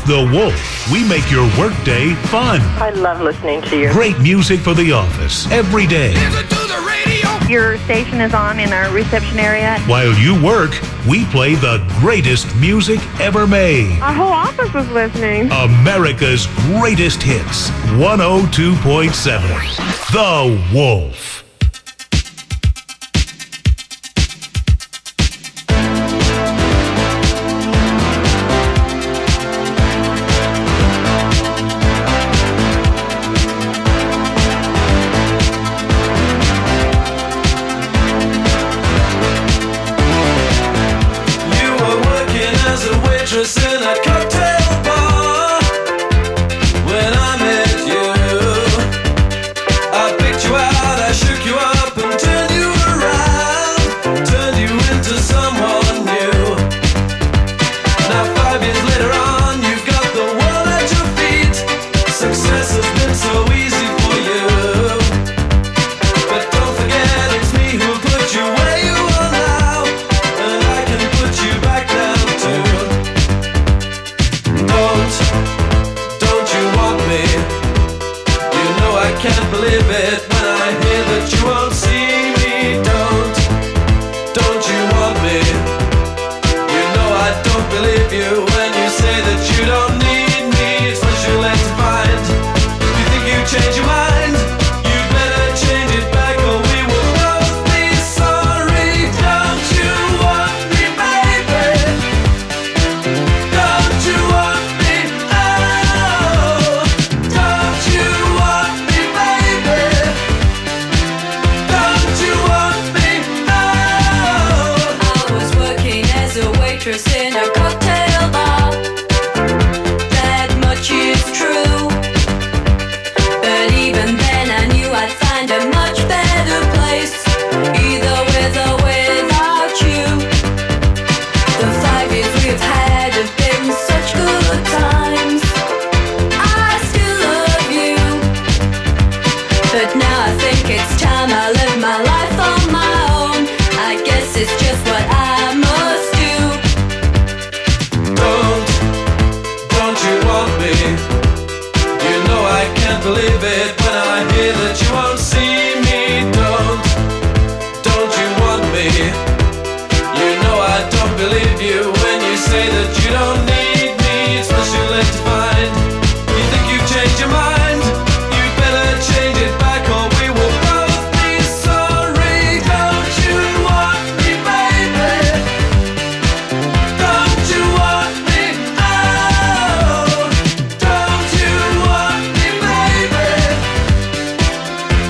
The Wolf. We make your workday fun. I love listening to you. Great music for the office every day. Listen to the radio. Your station is on in our reception area. While you work, we play the greatest music ever made. Our whole office was listening. America's greatest hits. 102.7. The Wolf. In a cocktail bar when I met you, I picked you out, I shook you up and turned you around, turned you into someone new. Now 5 years later on, you've got the world at your feet. Success has been so easy for you, but don't forget it's me who put you where you are now, and I can put you back down too. Don't you want me? You know I can't believe it when I hear that you won't see me. Don't you want me? You know I don't believe you when you say that you don't need me. It's much too late to find. You think you change your mind? You better change it back or we will both be sorry. Don't you want me, baby? Don't you want me? Don't you want me, baby? Don't you want me? I was working as a waitress in a cocktail bar. That much is true. But even then I knew I'd find a much better place, either with or without you. The 5 years we've had have been such good times. I still love you, but now I think it's time I live my life on my own. I guess it's just what I must do. Don't you want me? You know I can't believe it when I hear that you won't see me. Don't you want me? You know I don't believe you when you say that you don't need me. It's much too late to find. You think you've changed your mind? You better change it back or we will both be sorry. Don't you want me, baby? Don't you want me? Oh, don't you want me, baby?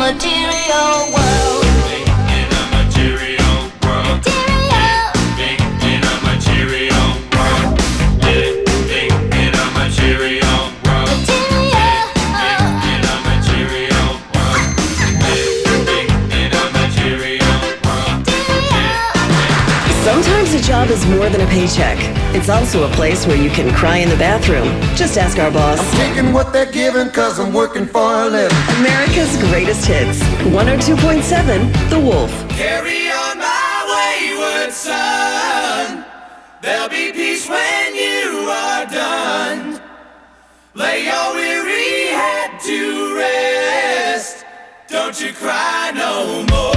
material world. In a material world. Living in a material world. Living in a material world. Living in a material world. Living in a material world. Sometimes a job is more than a paycheck. It's also a place where you can cry in the bathroom. Just ask our boss. Taking what they're giving cause I'm working for a living. America's greatest hits. 102.7 The Wolf. Carry on my wayward son. There'll be peace when you are done. Lay your weary head to rest. Don't you cry no more.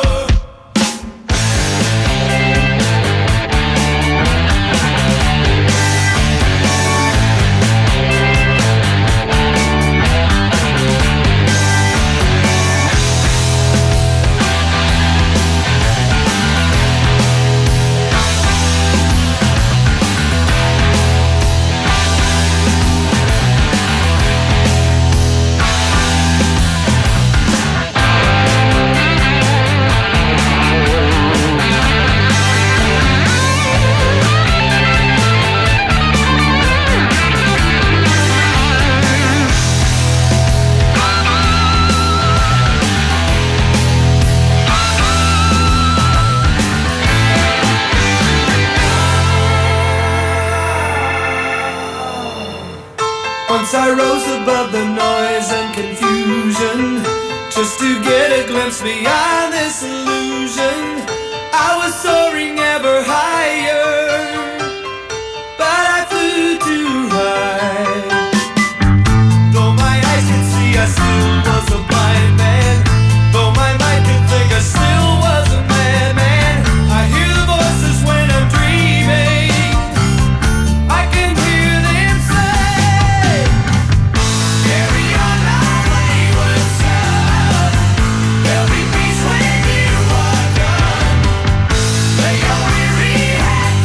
Once I rose above the noise and confusion, just to get a glimpse beyond this illusion. I was soaring ever higher, but I flew too high. Though my eyes could see, I still was a blind man. Though my mind could think, I still was a madman. I hear the voices when I'm dreaming. I can hear them say, carry on my wayward son. There'll be peace when you are done. Lay your weary head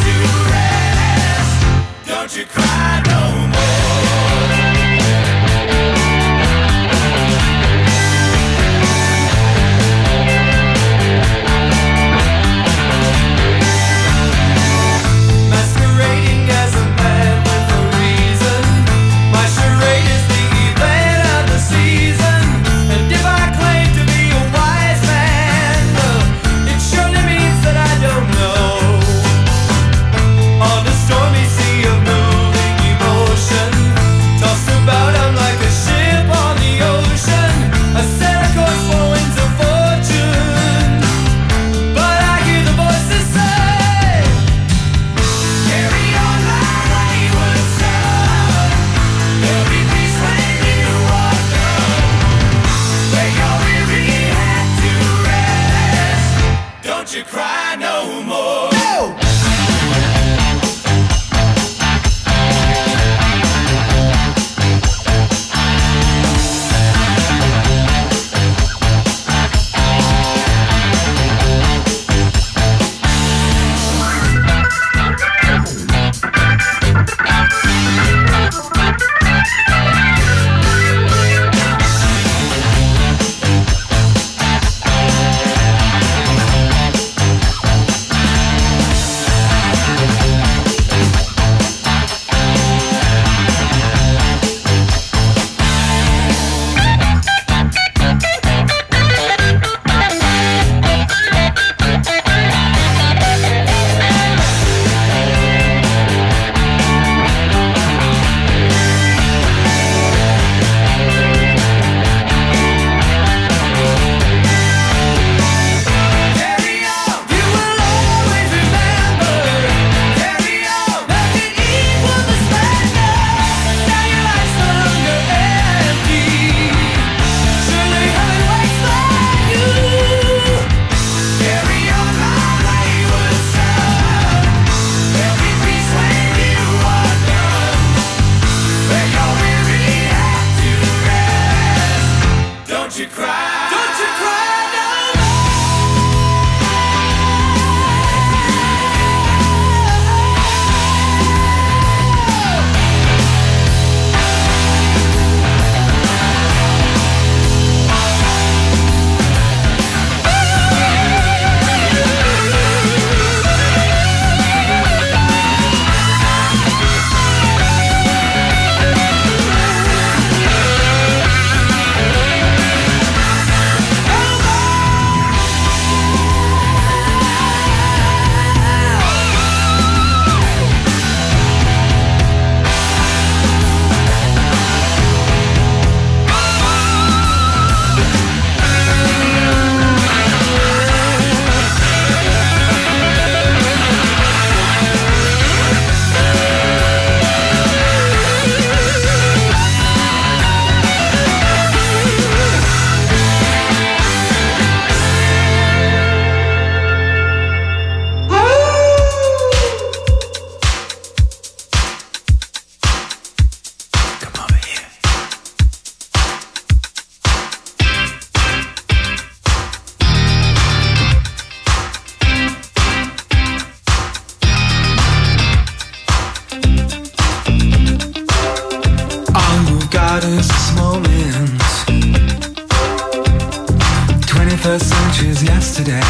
21st century's yesterday.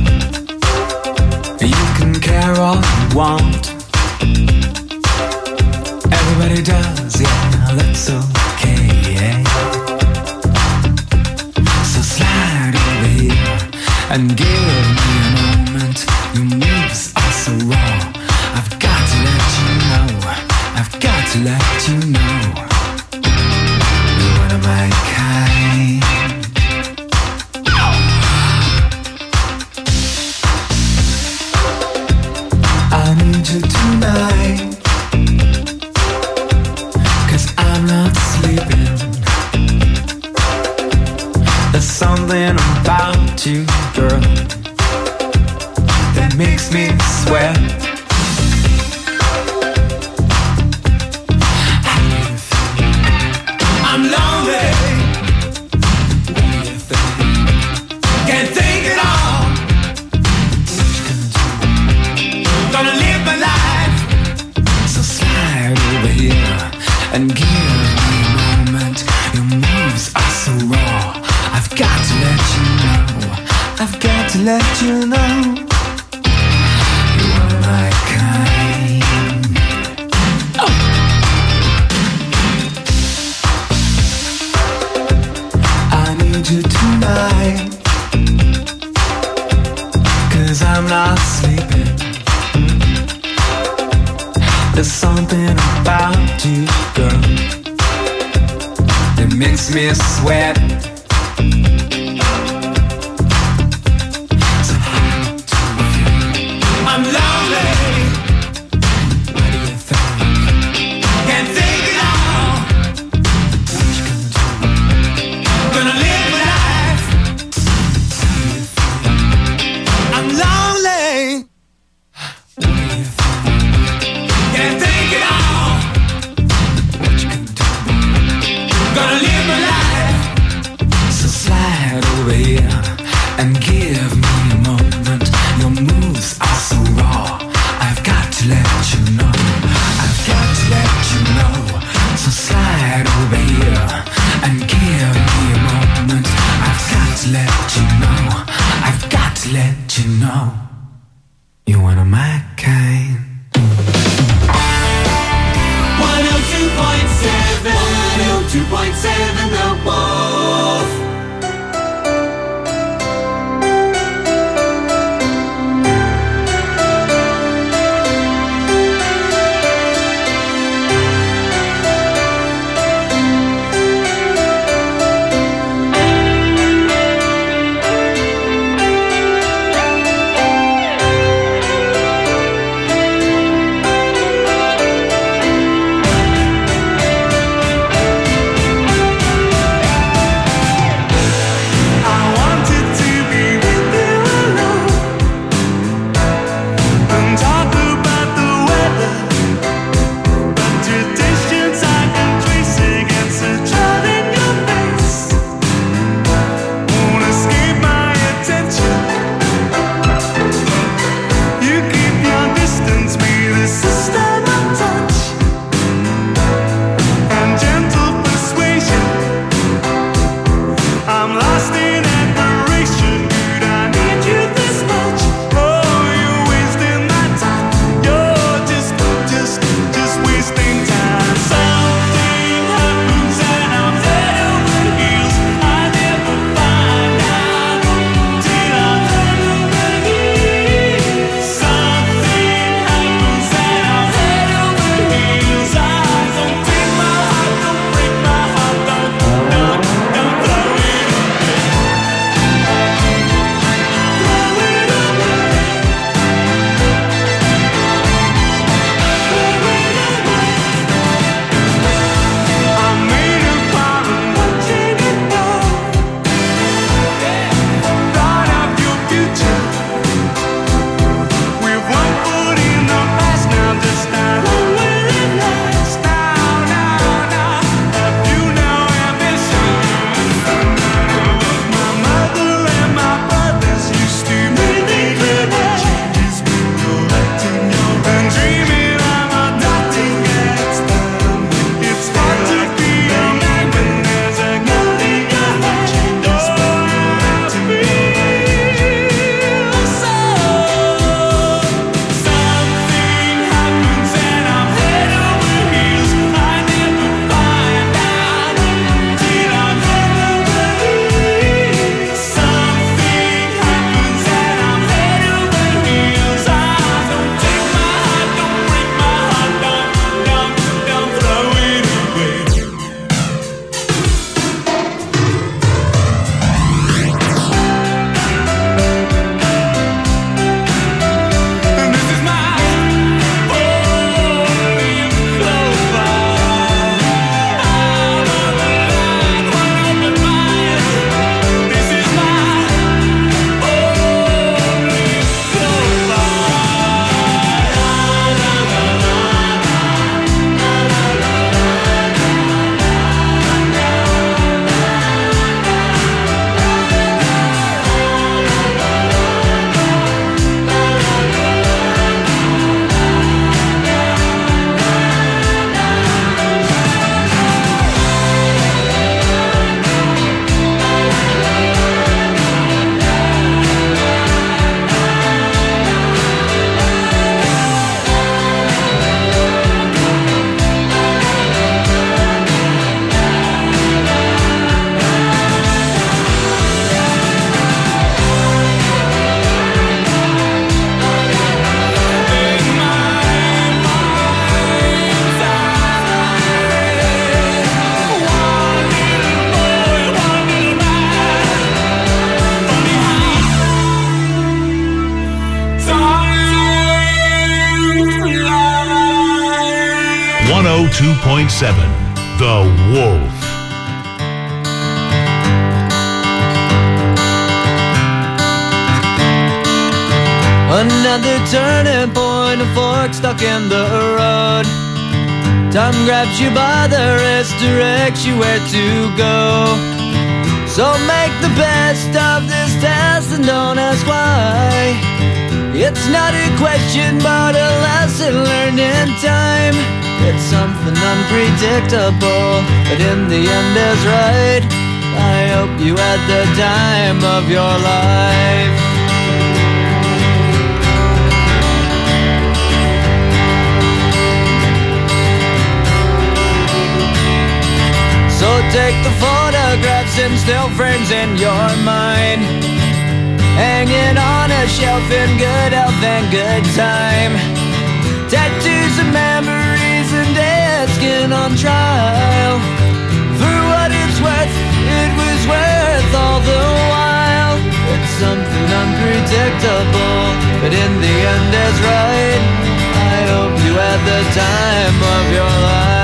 You can care all you want. Everybody does, yeah, that's okay, yeah. So slide over here and give me a moment. Your moves are so raw. I've got to let you know. I've got to let you know. You're one of my kind. I need you tonight, 'cause I'm not sleeping. There's something about you, girl, that makes me sweat. I'm lonely. What do you think? Can't think at all. What you gonna do? Gonna live my life. So slide over here and give me a moment. Your moves are so raw. I've got to let you know. I've got to let you know. You are my kind. Oh. I need you tonight, 'cause I'm not sleeping. There's something about you, girl, that makes me sweat. So I'm lonely. What do you think? Can't think at all. What you gonna do? Gonna live my life. I'm lonely. What do you think? Can't think at all. What you gonna do? Gonna live my life. So slide over here and give me a moment. Your moves are so raw. I've got to let you know. I've got to let you know. So slide over here and give me a moment. I've got to let you know. I've got to let you know. You're one of my kind. 102.7 102.7 The Wolf. 102.7 The Wolf. Another turning point, a fork stuck in the road. Time grabs you by the wrist, directs you where to go. So make the best of this test and don't ask why. It's not a question but a lesson learned in time. It's something unpredictable, but in the end is right. I hope you had the time of your life. So take the photographs and still frames in your mind, hanging on a shelf in good health and good time. Tattoos of memories and dead skin on trial. For what it's worth, it was worth all the while. It's something unpredictable, but in the end is right. I hope you had the time of your life.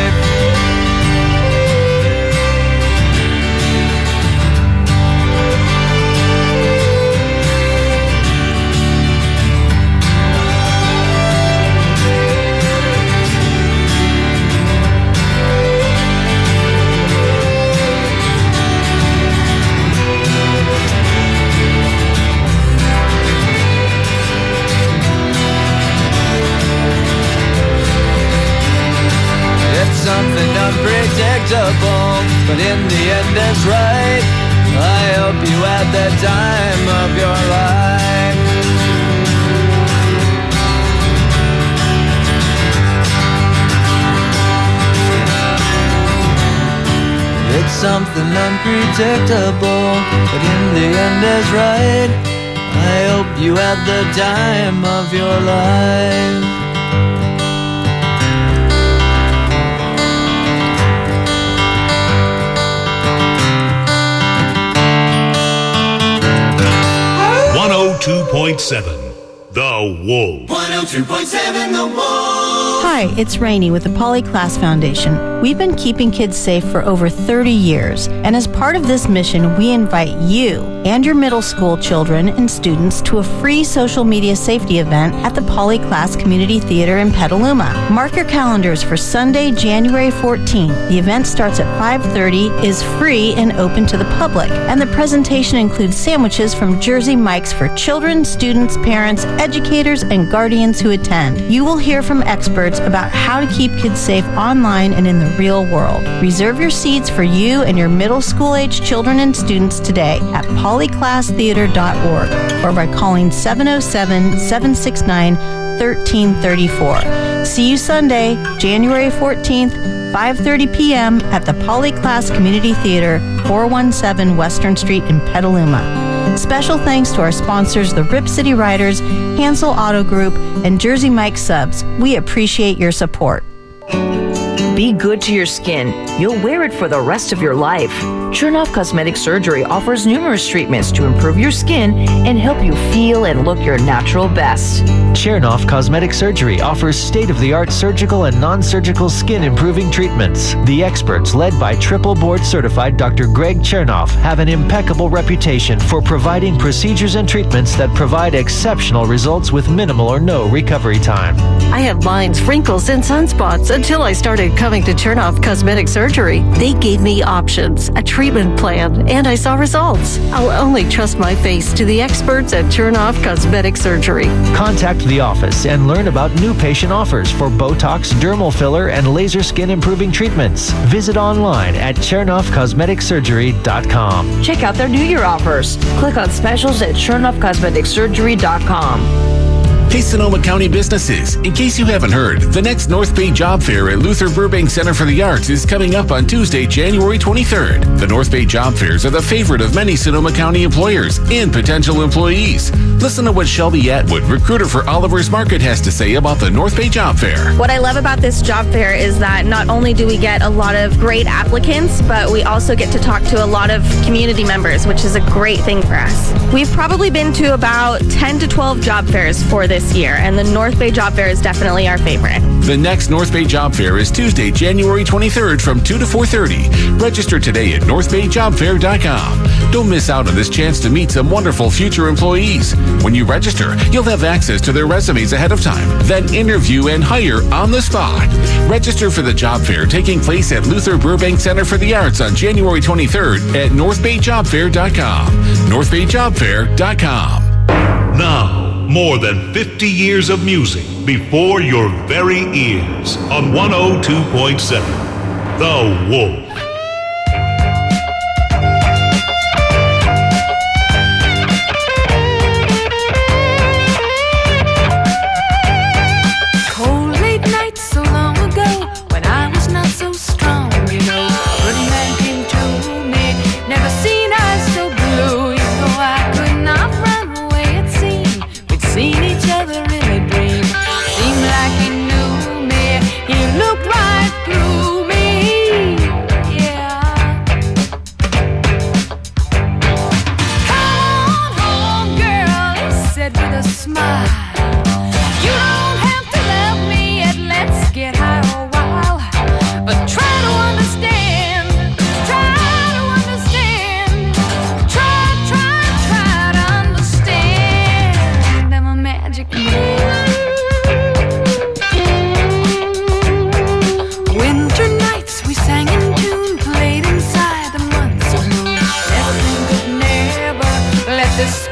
Something unpredictable, but in the end is right. I hope you had the time of your life. It's something unpredictable, but in the end is right. I hope you had the time of your life. The Wolf. 102.7 The Wolf. Hi, it's Rainey with the Poly Class Foundation. We've been keeping kids safe for over 30 years, and as part of this mission, we invite you and your middle school children and students to a free social media safety event at the Poly Class Community Theater in Petaluma. Mark your calendars for Sunday, January 14th. The event starts at 5:30, is free and open to the public, and the presentation includes sandwiches from Jersey Mike's for children, students, parents, educators, and guardians who attend. You will hear from experts about how to keep kids safe online and in the real world. Reserve your seats for you and your middle school age children and students today at polyclasstheater.org or by calling 707-769-1334. See you Sunday, January 14th, 5:30 p.m. at the Poly Class Community Theater, 417 Western Street in Petaluma. Special thanks to our sponsors, the Rip City Riders, Hansel Auto Group, and Jersey Mike Subs. We appreciate your support. Be good to your skin. You'll wear it for the rest of your life. Chernoff Cosmetic Surgery offers numerous treatments to improve your skin and help you feel and look your natural best. Chernoff Cosmetic Surgery offers state-of-the-art surgical and non-surgical skin improving treatments. The experts, led by triple board certified Dr. Greg Chernoff, have an impeccable reputation for providing procedures and treatments that provide exceptional results with minimal or no recovery time. I had lines, wrinkles, and sunspots until I started coming to Chernoff Cosmetic Surgery. They gave me options, a treatment plan, and I saw results. I'll only trust my face to the experts at Chernoff Cosmetic Surgery. Contact the office and learn about new patient offers for Botox, dermal filler, and laser skin improving treatments. Visit online at ChernoffCosmeticSurgery.com. Check out their New Year offers. Click on specials at ChernoffCosmeticSurgery.com. Hey, Sonoma County businesses. In case you haven't heard, the next North Bay Job Fair at Luther Burbank Center for the Arts is coming up on Tuesday, January 23rd. The North Bay Job Fairs are the favorite of many Sonoma County employers and potential employees. Listen to what Shelby Atwood, recruiter for Oliver's Market, has to say about the North Bay Job Fair. What I love about this job fair is that not only do we get a lot of great applicants, but we also get to talk to a lot of community members, which is a great thing for us. We've probably been to about 10 to 12 job fairs for this this year, and the North Bay Job Fair is definitely our favorite. The next North Bay Job Fair is Tuesday, January 23rd from 2 to 4:30. Register today at northbayjobfair.com. Don't miss out on this chance to meet some wonderful future employees. When you register, you'll have access to their resumes ahead of time, then interview and hire on the spot. Register for the job fair taking place at Luther Burbank Center for the Arts on January 23rd at northbayjobfair.com. northbayjobfair.com. Now, more than 50 years of music before your very ears on 102.7 The Wolf. This